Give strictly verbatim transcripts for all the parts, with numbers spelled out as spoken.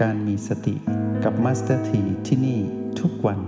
การมีสติกับมาสเตอร์ทีที่นี่ทุกวัน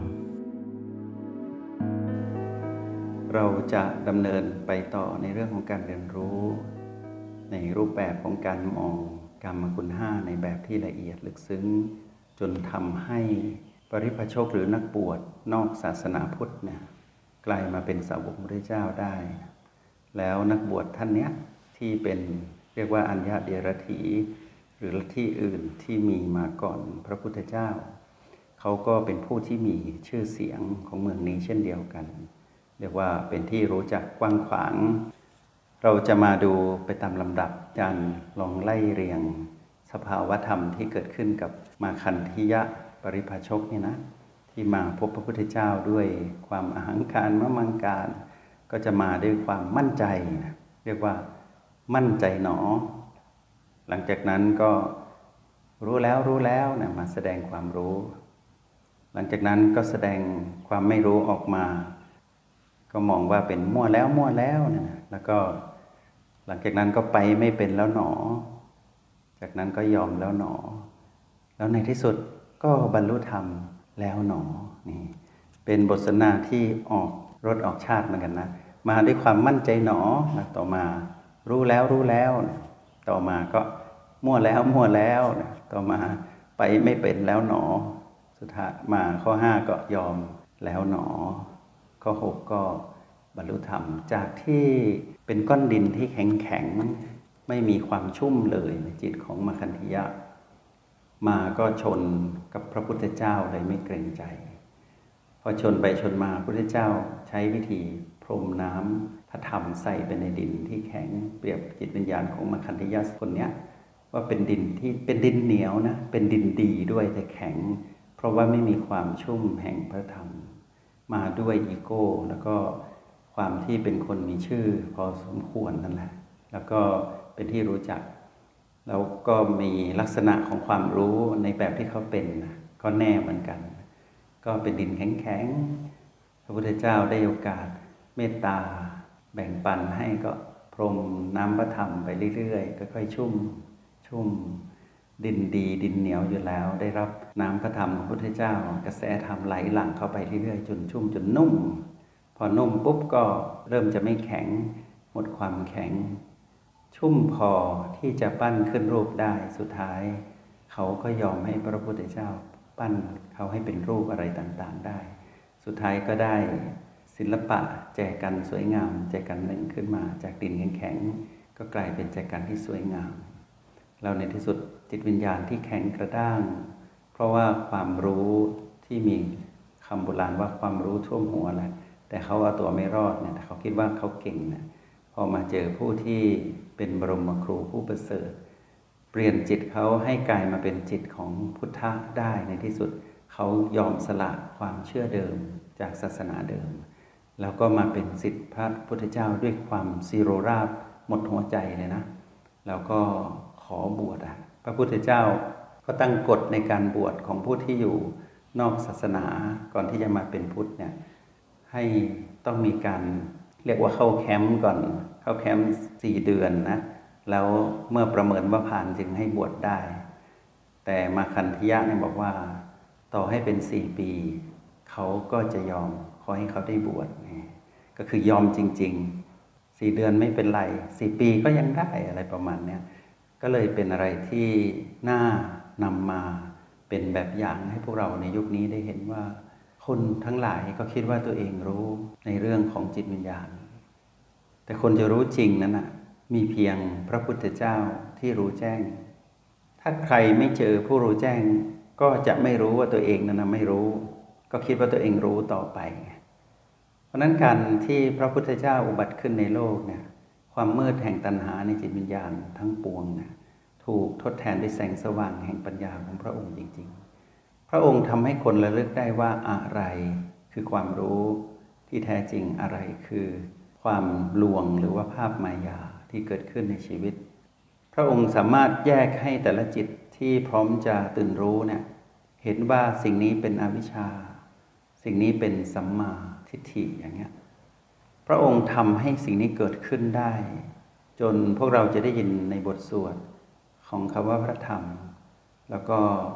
เราจะดำเนินไปต่อในเรื่องของการเรียนรู้ในรูปแบบของการมองกรรมคุณห้าในแบบที่ละเอียดลึกซึ้งจนทำให้ปริพาชกหรือนักบวชนอกศาสนาพุทธเนี่ยกลายมาเป็นสาวกพระพุทธเจ้าได้แล้วนักบวชท่านเนี้ยที่เป็นเรียกว่าอัญญเดรัจฉีหรือลัทธิอื่นที่มีมาก่อนพระพุทธเจ้าเขาก็เป็นผู้ที่มีชื่อเสียงของเมืองนี้เช่นเดียวกันเรียกว่าเป็นที่รู้จักกว้างขวางเราจะมาดูไปตามลำดับการลองไล่เรียงสภาวธรรมที่เกิดขึ้นกับมาคันธิยะปริพาชกนี่นะที่มาพบพระพุทธเจ้าด้วยความอหังการมะมังการก็จะมาด้วยความมั่นใจเรียกว่ามั่นใจหนอหลังจากนั้นก็รู้แล้วรู้แล้วนะมาแสดงความรู้หลังจากนั้นก็แสดงความไม่รู้ออกมาก็มองว่าเป็นมั่วแล้วมั่วแล้วนะแล้วก็หลังจากนั้นก็ไปไม่เป็นแล้วหนอจากนั้นก็ยอมแล้วหนอแล้วในที่สุดก็บรรลุธรรมแล้วหนอนี่เป็นบทสนทนาที่ออกรสออกชาติเหมือนกันนะมาด้วยความมั่นใจหนอนะต่อมารู้แล้วรู้แล้วนะต่อมาก็มั่วแล้วมั่วแล้วนะต่อมาไปไม่เป็นแล้วหนอสุดท้ายมาข้อห้าก็ยอมแล้วหนอข้อหกก็บรรลุธรรมจากที่เป็นก้อนดินที่แข็งแข็งไม่มีความชุ่มเลยในจิตของมคันธิยะมาก็ชนกับพระพุทธเจ้าเลยไม่เกรงใจพอชนไปชนมาพระพุทธเจ้าใช้วิธีพรมน้ำพระธรรมใส่ไปในดินที่แข็งเปรียบจิตวิญญาณของมคันธิยะคนเนี้ยว่าเป็นดินที่เป็นดินเหนียวนะเป็นดินดีด้วยแต่แข็งเพราะว่าไม่มีความชุ่มแห่งพระธรรมมาด้วยอีโก้แล้วก็ความที่เป็นคนมีชื่อพอสมควรนั่นแหละแล้วก็เป็นที่รู้จักแล้วก็มีลักษณะของความรู้ในแบบที่เขาเป็นก็แน่เหมือนกันก็เป็นดินแข็งๆพระพุทธเจ้าได้โอกาสเมตตาแบ่งปันให้ก็พรมน้ำพระธรรมไปเรื่อยๆค่อยๆชุ่มชุ่มดินดีดินเหนียวอยู่แล้วได้รับน้ำพระธรรมของพระพุทธเจ้ากระแสธรรมไหลหลั่งเข้าไปเรื่อยๆจนชุ่มจนนุ่มพอนุ่มปุ๊บก็เริ่มจะไม่แข็งหมดความแข็งชุ่มพอที่จะปั้นขึ้นรูปได้สุดท้ายเขาก็ยอมให้พระพุทธเจ้าปั้นเขาให้เป็นรูปอะไรต่างๆได้สุดท้ายก็ได้ศิลปะแจกันสวยงามแจกันหนึ่งขึ้นมาจากดินแข็งๆก็กลายเป็นแจกันที่สวยงามแล้วในที่สุดจิตวิญญาณที่แข็งกระด้างเพราะว่าความรู้ที่มีคำโบราณว่าความรู้ท่วมหัวแหละแต่เขาเอาตัวไม่รอดเนี่ยเขาคิดว่าเขาเก่งนะพอมาเจอผู้ที่เป็นบรมครูผู้ประเสริฐเปลี่ยนจิตเขาให้กลายมาเป็นจิตของพุทธะได้ในที่สุดเขายอมสละความเชื่อเดิมจากศาสนาเดิมแล้วก็มาเป็นศิษย์พระพุทธเจ้าด้วยความซีโรราบหมดหัวใจเลยนะแล้วก็ขอบวชอ่ะพระพุทธเจ้าก็ตั้งกฎในการบวชของผู้ที่อยู่นอกศาสนาก่อนที่จะมาเป็นพุทธเนี่ยให้ต้องมีการเรียกว่าเข้าแคมป์ก่อนเข้าแคมป์สี่เดือนนะแล้วเมื่อประเมินว่าผ่านจึงให้บวชได้แต่มาคันธิยะเนี่ยบอกว่าต่อให้เป็นสี่ปีเขาก็จะยอมขอให้เขาได้บวชก็คือยอมจริงๆสี่เดือนไม่เป็นไรสี่ปีก็ยังได้อะไรประมาณเนี้ยก็เลยเป็นอะไรที่น่านำมาเป็นแบบอย่างให้พวกเราในยุคนี้ได้เห็นว่าคนทั้งหลายก็คิดว่าตัวเองรู้ในเรื่องของจิตวิญญาณแต่คนจะรู้จริงนั้นนะมีเพียงพระพุทธเจ้าที่รู้แจ้งถ้าใครไม่เจอผู้รู้แจ้งก็จะไม่รู้ว่าตัวเองนั้นนะไม่รู้ก็คิดว่าตัวเองรู้ต่อไปเพราะนั้นการที่พระพุทธเจ้าอุบัติขึ้นในโลกเนี่ยความมืดแห่งตัณหาในจิตวิญญาณทั้งปวงนะถูกทดแทนด้วยแสงสว่างแห่งปัญญาของพระองค์จริงๆพระองค์ทำให้คนระลึกได้ว่าอะไรคือความรู้ที่แท้จริงอะไรคือความลวงหรือว่าภาพมายาที่เกิดขึ้นในชีวิตพระองค์สามารถแยกให้แต่ละจิตที่พร้อมจะตื่นรู้เนี่ยเห็นว่าสิ่งนี้เป็นอวิชชาสิ่งนี้เป็นสัมมาทิฏฐิอย่างเงี้ยพระองค์ทำให้สิ่งนี้เกิดขึ้นได้จนพวกเราจะได้ยินในบทสวดของคำว่าพระธรรมแล้วก็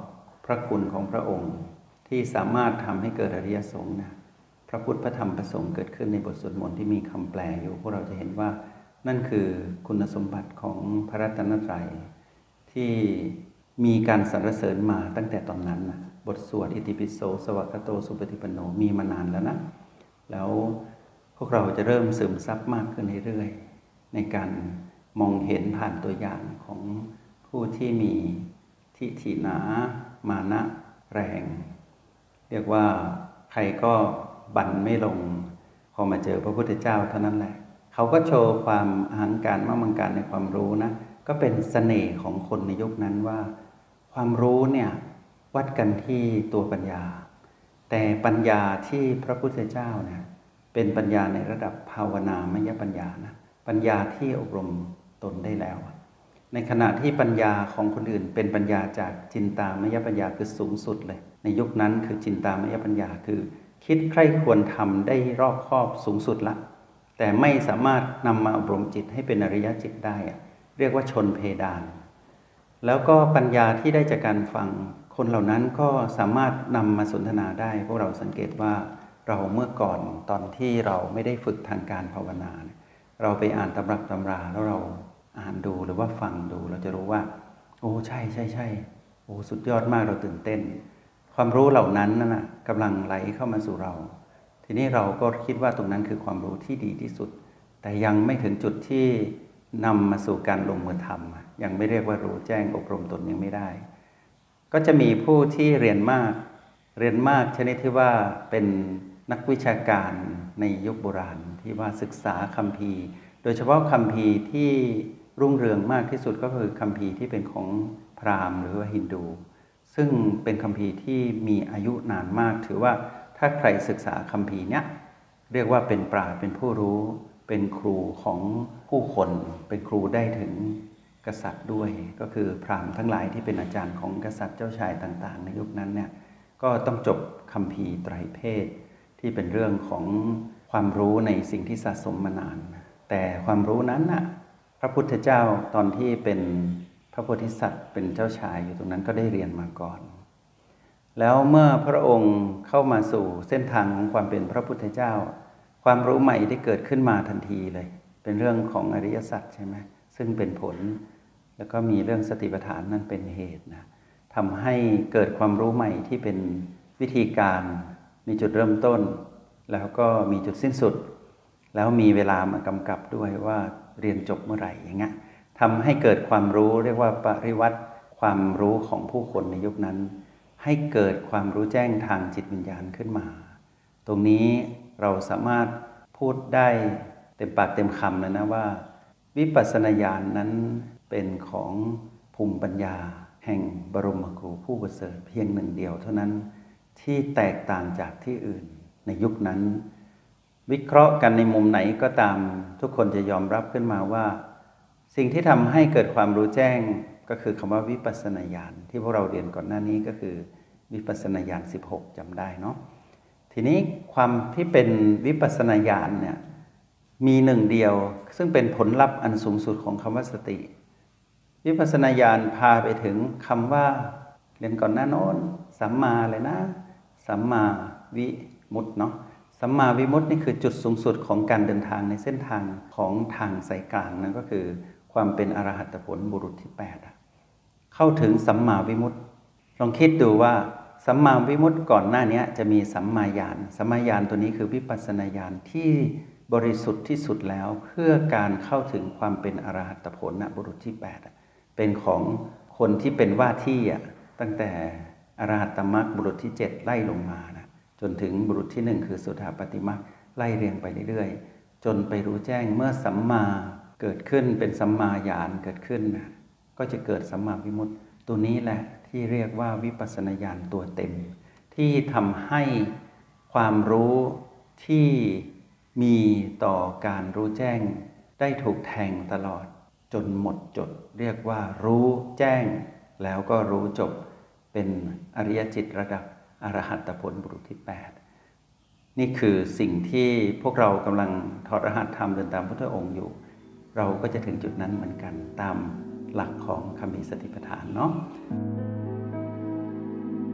พระคุณของพระองค์ที่สามารถทำให้เกิดอริยสงฆ์นะพระพุทธพระธรรมพระสงฆ์เกิดขึ้นในบทสวดมนต์ที่มีคำแปลอยู่พวกเราจะเห็นว่านั่นคือคุณสมบัติของพระรัตนตรัยที่มีการสรรเสริญมาตั้งแต่ตอนนั้นนะบทสวดอิติปิโสสวากขาโตสุปฏิปันโนมีมานานแล้วนะแล้วพวกเราจะเริ่มซึมซับมากขึ้นเรื่อยๆในการมองเห็นผ่านตัวอย่างของผู้ที่มีทิฏฐิหนามานะแรงเรียกว่าใครก็บั่นไม่ลงพอมาเจอพระพุทธเจ้าเท่านั้นแหละเขาก็โชว์ความอหังการมั่งมั่งการในความรู้นะก็เป็นเสน่ห์ของคนในยุคนั้นว่าความรู้เนี่ยวัดกันที่ตัวปัญญาแต่ปัญญาที่พระพุทธเจ้าเนี่ยเป็นปัญญาในระดับภาวนามยปัญญานะปัญญาที่อบรมตนได้แล้วในขณะที่ปัญญาของคนอื่นเป็นปัญญาจากจินตามยปัญญาคือสูงสุดเลยในยุคนั้นคือจินตามยปัญญาคือคิดใคร่ควรทำได้รอบคอบสูงสุดละแต่ไม่สามารถนำมาอบรมจิตให้เป็นอริยจิตได้เรียกว่าชนเพดานแล้วก็ปัญญาที่ได้จากการฟังคนเหล่านั้นก็สามารถนำมาสนทนาได้พวกเราสังเกตว่าเราเมื่อก่อนตอนที่เราไม่ได้ฝึกทางการภาวนาเราไปอ่านตำรับตำราแล้วเราอ่านดูหรือว่าฟังดูเราจะรู้ว่าโอ้ใช่ใช่ใช่โอ้สุดยอดมากเราตื่นเต้นความรู้เหล่านั้นนั่นนะกำลังไหลเข้ามาสู่เราทีนี้เราก็คิดว่าตรงนั้นคือความรู้ที่ดีที่สุดแต่ยังไม่ถึงจุดที่นำมาสู่การลงมือทำยังไม่เรียกว่ารู้แจ้งอบรมตนยังไม่ได้ก็จะมีผู้ที่เรียนมากเรียนมากชนิดที่ว่าเป็นนักวิชาการในยุคโบราณที่ว่าศึกษาคัมภีร์โดยเฉพาะคัมภีร์ที่รุ่งเรืองมากที่สุดก็คือคัมภีร์ที่เป็นของพราหมณ์หรือว่าฮินดูซึ่งเป็นคัมภีร์ที่มีอายุนานมากถือว่าถ้าใครศึกษาคัมภีร์เนี้ยเรียกว่าเป็นปราชญ์เป็นผู้รู้เป็นครูของผู้คนเป็นครูได้ถึงกษัตริย์ด้วยก็คือพราหมณ์ทั้งหลายที่เป็นอาจารย์ของกษัตริย์เจ้าชายต่างๆในยุคนั้นเนี่ยก็ต้องจบคัมภีร์ไตรเพศที่เป็นเรื่องของความรู้ในสิ่งที่สะสมมานานแต่ความรู้นั้นน่ะพระพุทธเจ้าตอนที่เป็นพระโพธิสัตว์เป็นเจ้าชายอยู่ตรงนั้นก็ได้เรียนมาก่อนแล้วเมื่อพระองค์เข้ามาสู่เส้นทางของความเป็นพระพุทธเจ้าความรู้ใหม่ได้เกิดขึ้นมาทันทีเลยเป็นเรื่องของอริยสัจใช่ไหมซึ่งเป็นผลแล้วก็มีเรื่องสติปัฏฐานนั้นเป็นเหตุนะทำให้เกิดความรู้ใหม่ที่เป็นวิธีการมีจุดเริ่มต้นแล้วก็มีจุดสิ้นสุดแล้วมีเวลามากำกับด้วยว่าเรียนจบเมื่อไหร่อย่างเงี้ยทำให้เกิดความรู้เรียกว่าปริวัติความรู้ของผู้คนในยุคนั้นให้เกิดความรู้แจ้งทางจิตวิญญาณขึ้นมาตรงนี้เราสามารถพูดได้เต็มปากเต็มคำเลยนะว่าวิปัสสนาญาณนั้นเป็นของภูมิปัญญาแห่งบรมครูผู้ประเสริฐเพียงหนึ่งเดียวเท่านั้นที่แตกต่างจากที่อื่นในยุคนั้นวิเคราะห์กันในมุมไหนก็ตามทุกคนจะยอมรับขึ้นมาว่าสิ่งที่ทำให้เกิดความรู้แจ้งก็คือคำว่าวิปัสสนาญาณที่พวกเราเรียนก่อนหน้านี้ก็คือวิปัสสนาญาณสิบหกจำได้เนาะทีนี้ความที่เป็นวิปัสสนาญาณเนี่ยมีหนึ่งเดียวซึ่งเป็นผลลัพธ์อันสูงสุดของคำว่าสติวิปัสสนาญาณพาไปถึงคำว่าเรียนก่อนหน้าโน้นสัมมาเลยนะสัมมาวิมุตติเนาะสัมมาวิมุตตินี่คือจุดสูงสุดของการเดินทางในเส้นทางของทางสายกลางนั่นก็คือความเป็นอรหัตผลบุรุษที่แปดเข้าถึงสัมมาวิมุตติลองคิดดูว่าสัมมาวิมุตติก่อนหน้านี้จะมีสัมมาญาณสัมมาญาณตัวนี้คือวิปัสสนาญาณที่บริสุทธิ์ที่สุดแล้วเพื่อการเข้าถึงความเป็นอรหัตผลบุรุษที่แปดเป็นของคนที่เป็นว่าที่ตั้งแต่อรหัตมรรคบุรุษที่เจ็ดไล่ลงมานะจนถึงบุรุษที่หนึ่งคือสุทธาปฏิมรรคไล่เรียงไปเรื่อยๆจนไปรู้แจ้งเมื่อสัมมาเกิดขึ้นเป็นสัมมาญาณเกิดขึ้นนะก็จะเกิดสัมมาวิมุตติตัวนี้แหละที่เรียกว่าวิปัสสนาญาณตัวเต็มที่ทำให้ความรู้ที่มีต่อการรู้แจ้งได้ถูกแทงตลอดจนหมดจดเรียกว่ารู้แจ้งแล้วก็รู้จบเป็นอริยจิตระดับอรหัตผลบุรุษที่แปดนี่คือสิ่งที่พวกเรากำลังถอดรหัสธรรมเดินตามพุทธองค์อยู่เราก็จะถึงจุดนั้นเหมือนกันตามหลักของคัมภีร์สติปัฏฐานเนาะ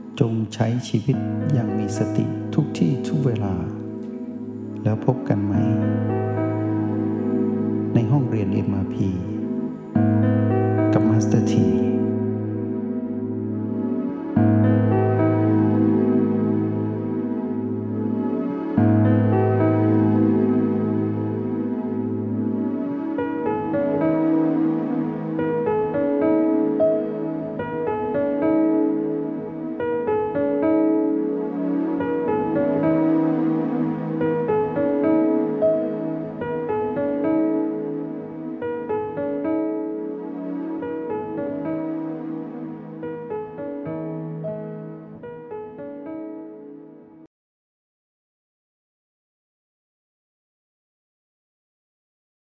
จงใช้ชีวิตอย่างมีสติทุกที่ทุกเวลาแล้วพบกันไหมในห้องเรียน เอ็ม อาร์ พี กับมาสเตอร์ที